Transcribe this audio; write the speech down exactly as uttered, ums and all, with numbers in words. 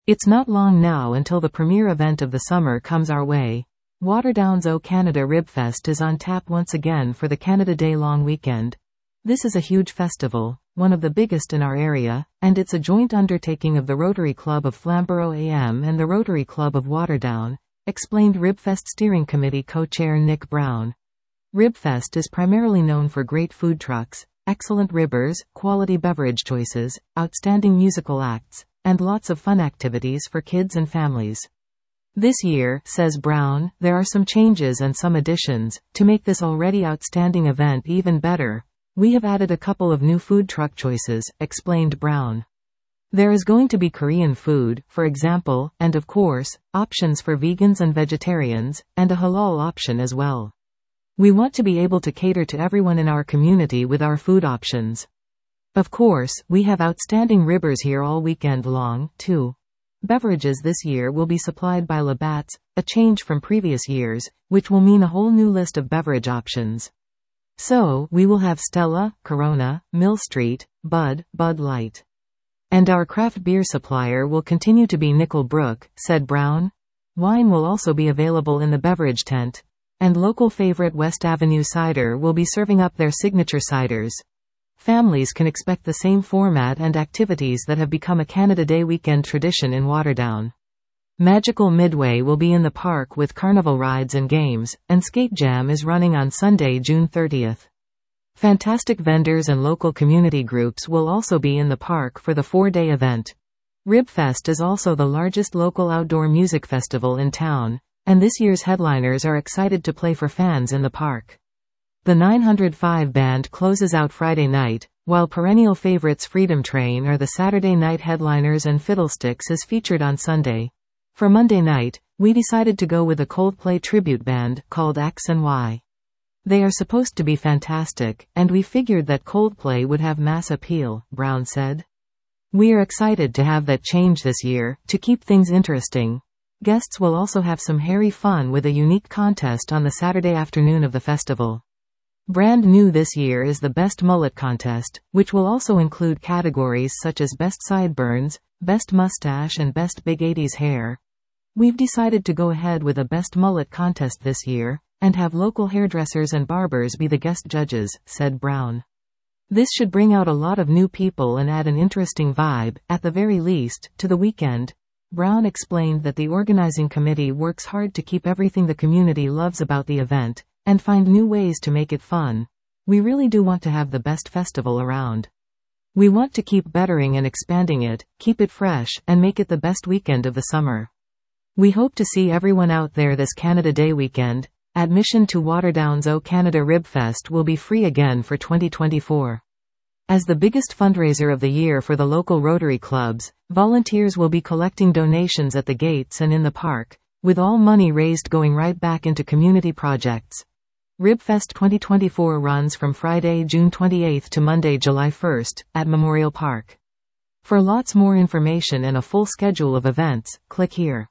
It's not long now until the premier event of the summer comes our way. Waterdown's O Canada Ribfest is on tap once again for the Canada Day long weekend. This is a huge festival, one of the biggest in our area, and it's a joint undertaking of the Rotary Club of Flamborough A M and the Rotary Club of Waterdown, explained Ribfest Steering Committee co-chair Nick Brown. Ribfest is primarily known for great food trucks, excellent ribbers, quality beverage choices, outstanding musical acts, and lots of fun activities for kids and families. This year, says Brown, there are some changes and some additions to make this already outstanding event even better. We have added a couple of new food truck choices, explained Brown. There is going to be Korean food, for example, and of course, options for vegans and vegetarians, and a halal option as well. We want to be able to cater to everyone in our community with our food options. Of course, we have outstanding ribbers here all weekend long, too. Beverages this year will be supplied by Labatt's, a change from previous years, which will mean a whole new list of beverage options. So, we will have Stella, Corona, Mill Street, Bud, Bud Light. And our craft beer supplier will continue to be Nickel Brook, said Brown. Wine will also be available in the beverage tent. And local favorite West Avenue Cider will be serving up their signature ciders. Families can expect the same format and activities that have become a Canada Day weekend tradition in Waterdown. Magical Midway will be in the park with carnival rides and games, and Skate Jam is running on Sunday, June thirtieth. Fantastic vendors and local community groups will also be in the park for the four-day event. Ribfest is also the largest local outdoor music festival in town, and this year's headliners are excited to play for fans in the park. The nine hundred five band closes out Friday night, while perennial favorites Freedom Train are the Saturday night headliners and Fiddlesticks is featured on Sunday. For Monday night, we decided to go with a Coldplay tribute band called X and Y. They are supposed to be fantastic, and we figured that Coldplay would have mass appeal, Brown said. We are excited to have that change this year, to keep things interesting. Guests will also have some hairy fun with a unique contest on the Saturday afternoon of the festival. Brand new this year is the Best Mullet Contest, which will also include categories such as Best Sideburns, Best Mustache and Best Big eighties Hair. We've decided to go ahead with a Best Mullet Contest this year, and have local hairdressers and barbers be the guest judges, said Brown. This should bring out a lot of new people and add an interesting vibe, at the very least, to the weekend. Brown explained that the organizing committee works hard to keep everything the community loves about the event, and find new ways to make it fun. We really do want to have the best festival around. We want to keep bettering and expanding it, keep it fresh, and make it the best weekend of the summer. We hope to see everyone out there this Canada Day weekend. Admission to Waterdown's O Canada Ribfest will be free again for twenty twenty-four. As the biggest fundraiser of the year for the local Rotary clubs, volunteers will be collecting donations at the gates and in the park, with all money raised going right back into community projects. Ribfest twenty twenty-four runs from Friday, June twenty-eighth to Monday, July first, at Memorial Park. For lots more information and a full schedule of events, click here.